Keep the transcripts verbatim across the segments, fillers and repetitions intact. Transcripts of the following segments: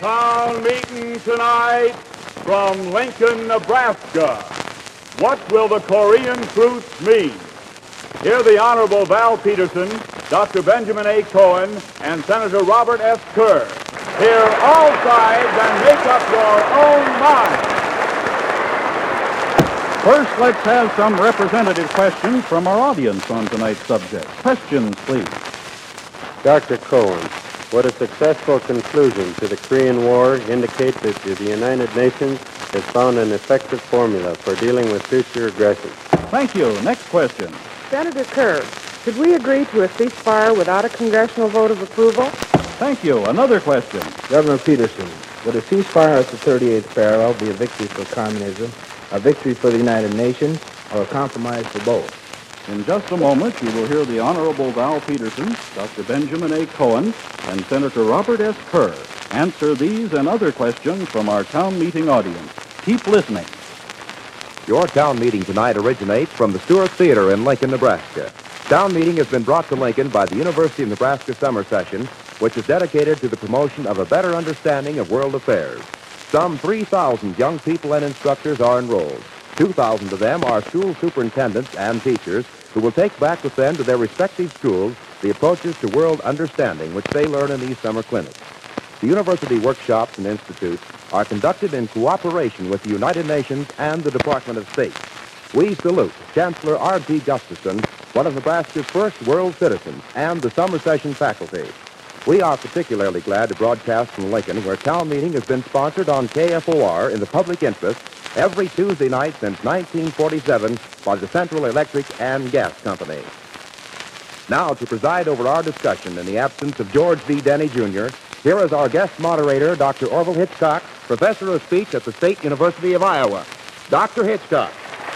town meeting tonight from Lincoln, Nebraska. What will the Korean truce mean? Hear the Honorable Val Peterson, Doctor Benjamin A. Cohen, and Senator Robert S. Kerr. Hear all sides and make up your own mind. First, let's have some representative questions from our audience on tonight's subject. Questions, please. Doctor Cohen, would a successful conclusion to the Korean War indicate that the United Nations has found an effective formula for dealing with future aggression? Thank you. Next question. Senator Kerr, should we agree to a ceasefire without a congressional vote of approval? Thank you. Another question. Governor Peterson, would a ceasefire at the thirty-eighth parallel be a victory for communism, a victory for the United Nations, or a compromise for both? In just a moment, you will hear the Honorable Val Peterson, Doctor Benjamin A. Cohen, and Senator Robert S. Kerr answer these and other questions from our town meeting audience. Keep listening. Your town meeting tonight originates from the Stewart Theater in Lincoln, Nebraska. Town meeting has been brought to Lincoln by the University of Nebraska Summer Session, which is dedicated to the promotion of a better understanding of world affairs. Some three thousand young people and instructors are enrolled. two thousand of them are school superintendents and teachers who will take back with them to their respective schools the approaches to world understanding which they learn in these summer clinics. The university workshops and institutes are conducted in cooperation with the United Nations and the Department of State. We salute Chancellor R T Gustafson, one of Nebraska's first world citizens, and the summer session faculty. We are particularly glad to broadcast from Lincoln, where town meeting has been sponsored on K F O R in the public interest every Tuesday night since nineteen forty-seven by the Central Electric and Gas Company. Now, to preside over our discussion in the absence of George V. Denny, Junior, here is our guest moderator, Doctor Orville Hitchcock, professor of speech at the State University of Iowa. Doctor Hitchcock.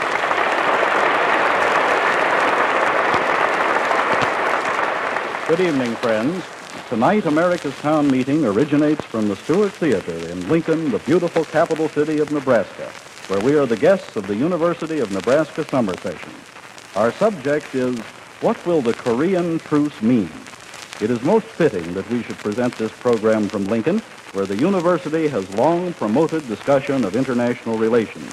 Good evening, friends. Tonight, America's Town Meeting originates from the Stewart Theater in Lincoln, the beautiful capital city of Nebraska, where we are the guests of the University of Nebraska Summer Session. Our subject is, what will the Korean truce mean? It is most fitting that we should present this program from Lincoln, where the university has long promoted discussion of international relations.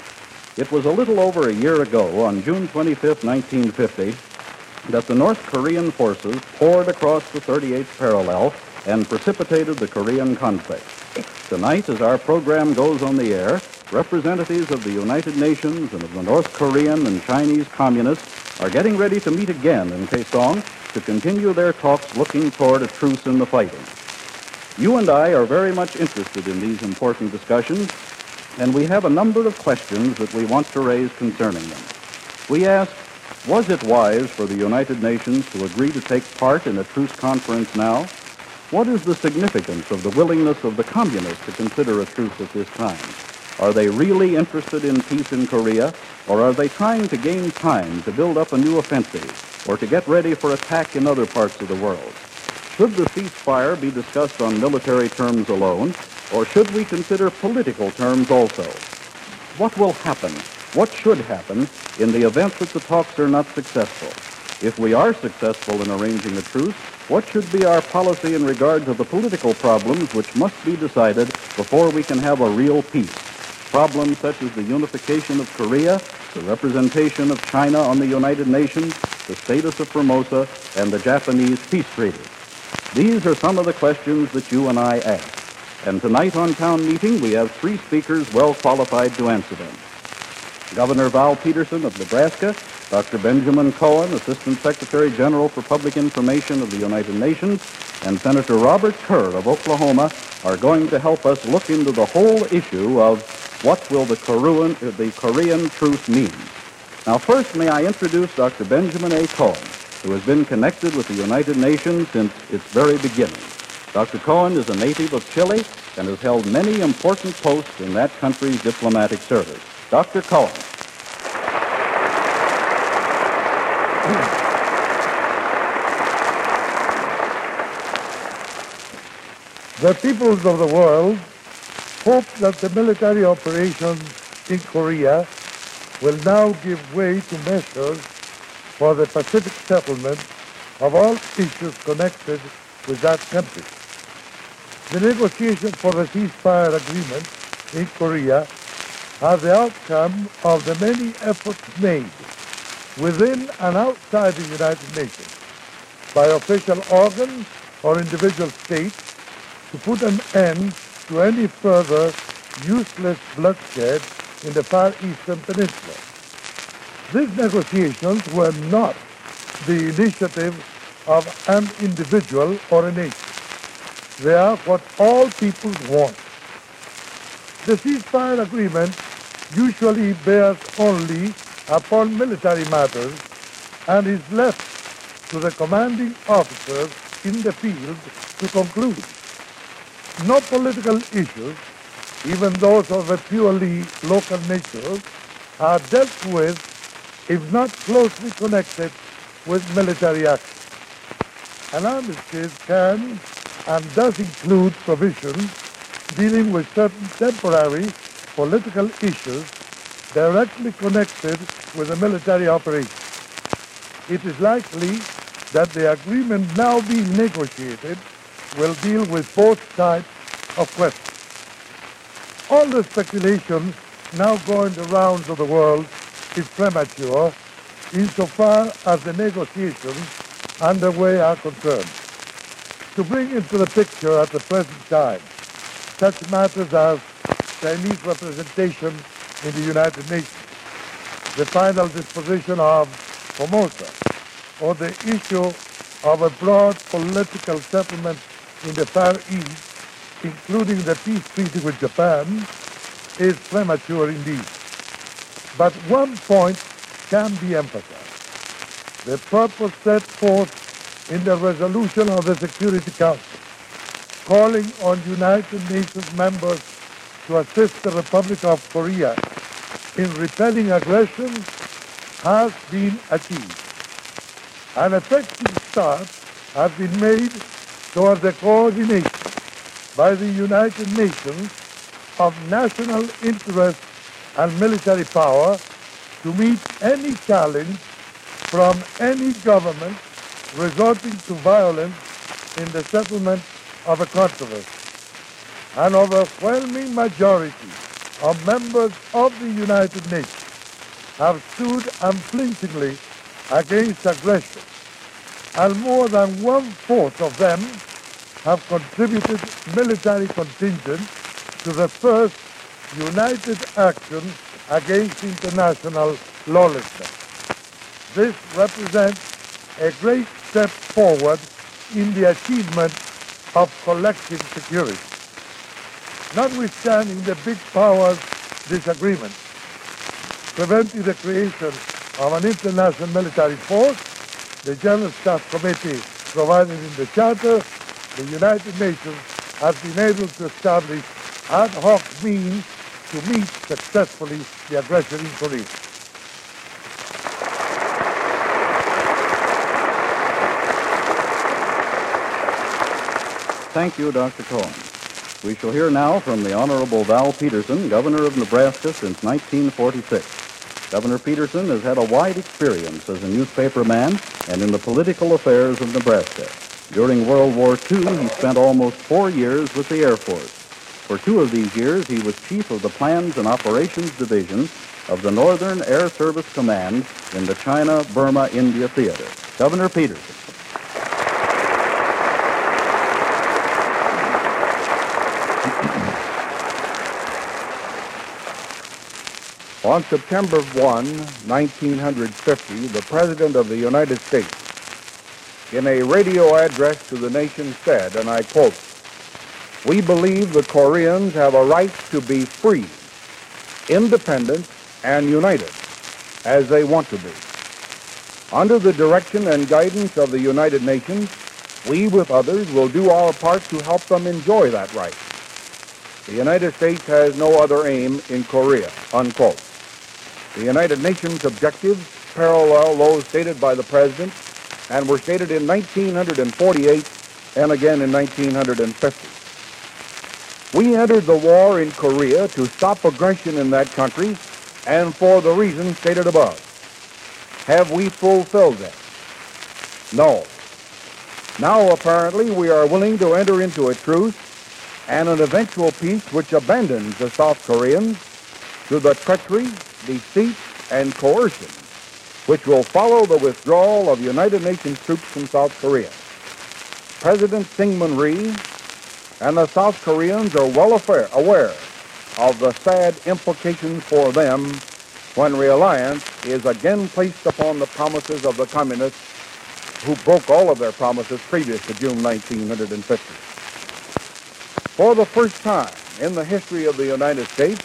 It was a little over a year ago, on June twenty-fifth, nineteen fifty, that the North Korean forces poured across the thirty-eighth parallel and precipitated the Korean conflict. Tonight, as our program goes on the air, representatives of the United Nations and of the North Korean and Chinese communists are getting ready to meet again in Kaesong to continue their talks looking toward a truce in the fighting. You and I are very much interested in these important discussions, and we have a number of questions that we want to raise concerning them. We ask, was it wise for the United Nations to agree to take part in a truce conference now? What is the significance of the willingness of the communists to consider a truce at this time? Are they really interested in peace in Korea, or are they trying to gain time to build up a new offensive or to get ready for attack in other parts of the world? Should the ceasefire be discussed on military terms alone, or should we consider political terms also? What will happen? What should happen in the event that the talks are not successful? If we are successful in arranging a truce, what should be our policy in regard to the political problems which must be decided before we can have a real peace? Problems such as the unification of Korea, the representation of China on the United Nations, the status of Formosa, and the Japanese peace treaty. These are some of the questions that you and I ask. And tonight on town meeting, we have three speakers well qualified to answer them. Governor Val Peterson of Nebraska, Doctor Benjamin Cohen, Assistant Secretary General for Public Information of the United Nations, and Senator Robert Kerr of Oklahoma are going to help us look into the whole issue of what will the Korean, the Korean truce mean. Now, first, may I introduce Doctor Benjamin A. Cohen, who has been connected with the United Nations since its very beginning. Doctor Cohen is a native of Chile and has held many important posts in that country's diplomatic service. Doctor Cohen. The peoples of the world hope that the military operations in Korea will now give way to measures for the Pacific settlement of all issues connected with that country. The negotiations for the ceasefire agreement in Korea are the outcome of the many efforts made within and outside the United Nations by official organs or individual states to put an end to any further useless bloodshed in the Far Eastern Peninsula. These negotiations were not the initiative of an individual or a nation. They are what all peoples want. The ceasefire agreement usually bears only upon military matters and is left to the commanding officers in the field to conclude. No political issues, even those of a purely local nature, are dealt with if not closely connected with military action. An armistice can and does include provisions dealing with certain temporary political issues directly connected with a military operation. It is likely that the agreement now being negotiated will deal with both types of questions. All the speculation now going the rounds of the world is premature insofar as the negotiations underway are concerned. To bring into the picture at the present time such matters as Chinese representation in the United Nations, the final disposition of Formosa, or the issue of a broad political settlement in the Far East, including the peace treaty with Japan, is premature indeed. But one point can be emphasized. The purpose set forth in the resolution of the Security Council, calling on United Nations members to assist the Republic of Korea in repelling aggression, has been achieved. An effective start has been made toward the coordination by the United Nations of national interest and military power to meet any challenge from any government resorting to violence in the settlement of a controversy. An overwhelming majority of members of the United Nations have stood unflinchingly against aggression, and more than one-fourth of them have contributed military contingents to the first united action against international lawlessness. This represents a great step forward in the achievement of collective security. Notwithstanding the big powers' disagreement, preventing the creation of an international military force, the General Staff Committee provided in the Charter, the United Nations has been able to establish ad hoc means to meet successfully the aggression in Korea. Thank you, Doctor Cohen. We shall hear now from the Honorable Val Peterson, Governor of Nebraska since nineteen forty-six. Governor Peterson has had a wide experience as a newspaperman and in the political affairs of Nebraska. During World War Two, he spent almost four years with the Air Force. For two of these years, he was chief of the Plans and Operations Division of the Northern Air Service Command in the China-Burma-India Theater. Governor Peterson. On September first, nineteen fifty, the President of the United States, in a radio address to the nation, said, and I quote, "We believe the Koreans have a right to be free, independent, and united, as they want to be. Under the direction and guidance of the United Nations, we with others will do our part to help them enjoy that right. The United States has no other aim in Korea," unquote. The United Nations objectives parallel those stated by the President and were stated in nineteen forty-eight and again in nineteen fifty. We entered the war in Korea to stop aggression in that country and for the reasons stated above. Have we fulfilled them? No. Now, apparently, we are willing to enter into a truce and an eventual peace which abandons the South Koreans to the treachery, deceit, and coercion which will follow the withdrawal of United Nations troops from South Korea. President Syngman Rhee and the South Koreans are well aware of the sad implications for them when reliance is again placed upon the promises of the communists who broke all of their promises previous to June nineteen fifty. For the first time in the history of the United States,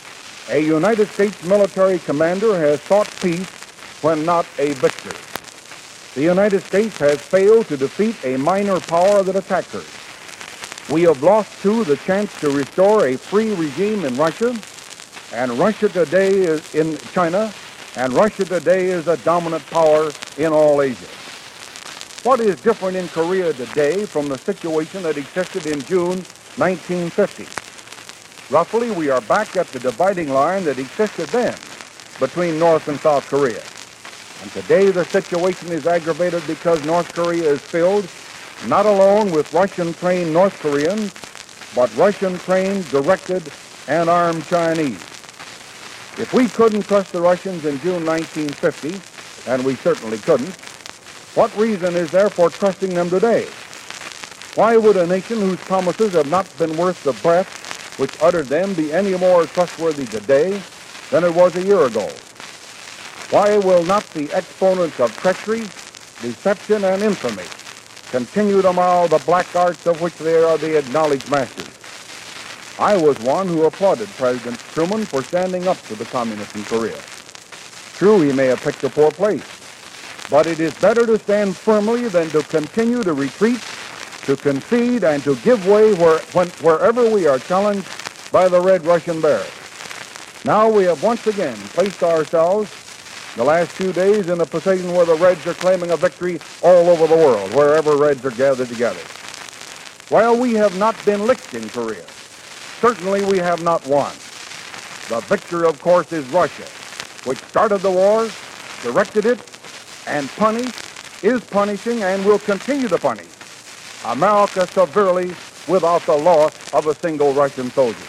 a United States military commander has sought peace when not a victor. The United States has failed to defeat a minor power that attacked her. We have lost, too, the chance to restore a free regime in Russia, and Russia today is in China, and Russia today is a dominant power in all Asia. What is different in Korea today from the situation that existed in June nineteen fifty? Roughly, we are back at the dividing line that existed then between North and South Korea. And today the situation is aggravated because North Korea is filled not alone with Russian-trained North Koreans, but Russian-trained, directed, and armed Chinese. If we couldn't trust the Russians in June nineteen fifty, and we certainly couldn't, what reason is there for trusting them today? Why would a nation whose promises have not been worth the breath which uttered them be any more trustworthy today than it was a year ago? Why will not the exponents of treachery, deception, and infamy continue tomorrow the black arts of which they are the acknowledged masters? I was one who applauded President Truman for standing up to the communists in Korea. True, he may have picked a poor place, but it is better to stand firmly than to continue to retreat, to concede, and to give way where, when, wherever we are challenged by the Red Russian Bear. Now we have once again placed ourselves the last few days in a position where the Reds are claiming a victory all over the world, wherever Reds are gathered together. While we have not been licked in Korea, certainly we have not won. The victor, of course, is Russia, which started the war, directed it, and punished, is punishing, and will continue to punish America severely without the loss of a single Russian soldier.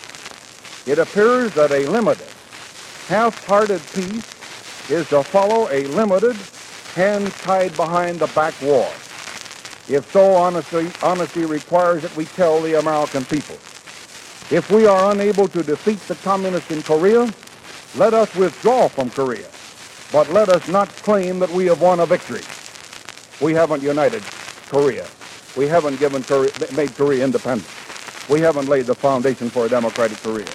It appears that a limited, half-hearted peace is to follow a limited, hands tied behind the back war. If so, honesty, honesty requires that we tell the American people. If we are unable to defeat the communists in Korea, let us withdraw from Korea. But let us not claim that we have won a victory. We haven't united Korea. We haven't given Korea, made Korea independent. We haven't laid the foundation for a democratic Korea.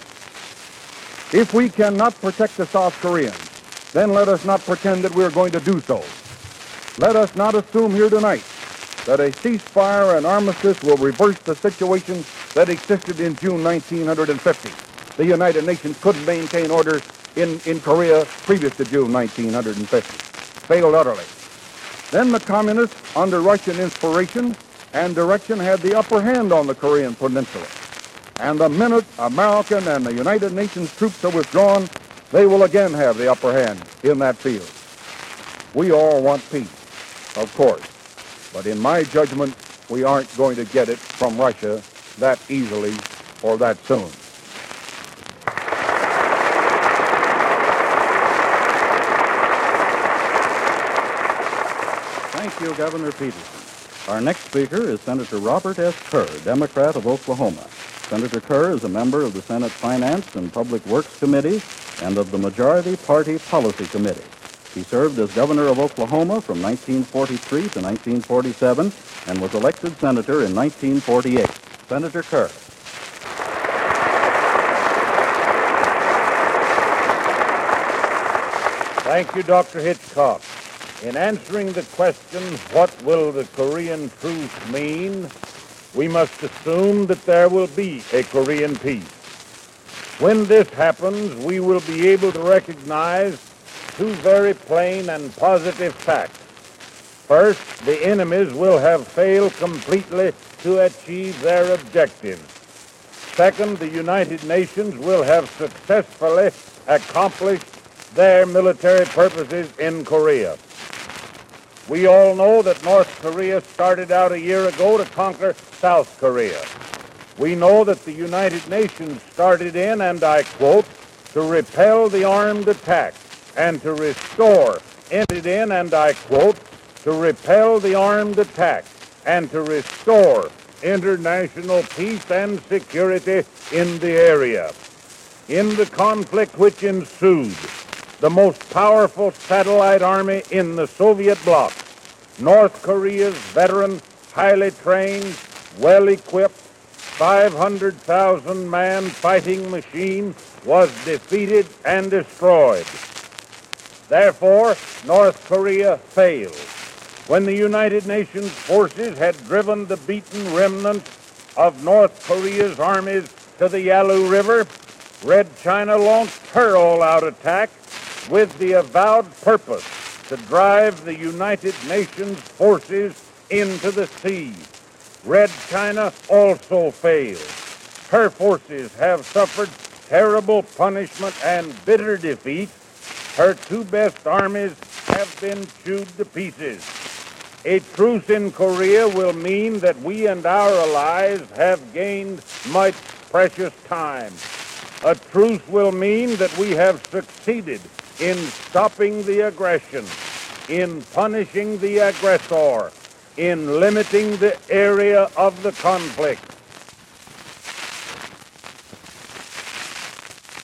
If we cannot protect the South Koreans, then let us not pretend that we're going to do so. Let us not assume here tonight that a ceasefire and armistice will reverse the situation that existed in June nineteen fifty. The United Nations couldn't maintain order in, in Korea previous to June nineteen fifty. Failed utterly. Then the communists, under Russian inspiration and direction, had the upper hand on the Korean peninsula. And the minute American and the United Nations troops are withdrawn, they will again have the upper hand in that field. We all want peace, of course. But in my judgment, we aren't going to get it from Russia that easily or that soon. Thank you, Governor Peterson. Our next speaker is Senator Robert S. Kerr, Democrat of Oklahoma. Senator Kerr is a member of the Senate Finance and Public Works Committee and of the Majority Party Policy Committee. He served as governor of Oklahoma from nineteen forty-three to nineteen forty-seven and was elected senator in nineteen forty-eight. Senator Kerr. Thank you, Doctor Hitchcock. In answering the question, what will the Korean truce mean, we must assume that there will be a Korean peace. When this happens, we will be able to recognize two very plain and positive facts. First, the enemies will have failed completely to achieve their objectives. Second, the United Nations will have successfully accomplished their military purposes in Korea. We all know that North Korea started out a year ago to conquer South Korea. We know that the United Nations started in, and I quote, to repel the armed attack and to restore, entered in, and I quote, to repel the armed attack and to restore international peace and security in the area. In the conflict which ensued, the most powerful satellite army in the Soviet bloc, North Korea's veteran, highly trained, well-equipped, five hundred thousand man fighting machine was defeated and destroyed. Therefore, North Korea failed. When the United Nations forces had driven the beaten remnants of North Korea's armies to the Yalu River, Red China launched her all-out attack with the avowed purpose to drive the United Nations forces into the sea. Red China also failed. Her forces have suffered terrible punishment and bitter defeat. Her two best armies have been chewed to pieces. A truce in Korea will mean that we and our allies have gained much precious time. A truce will mean that we have succeeded in stopping the aggression, in punishing the aggressor, in limiting the area of the conflict.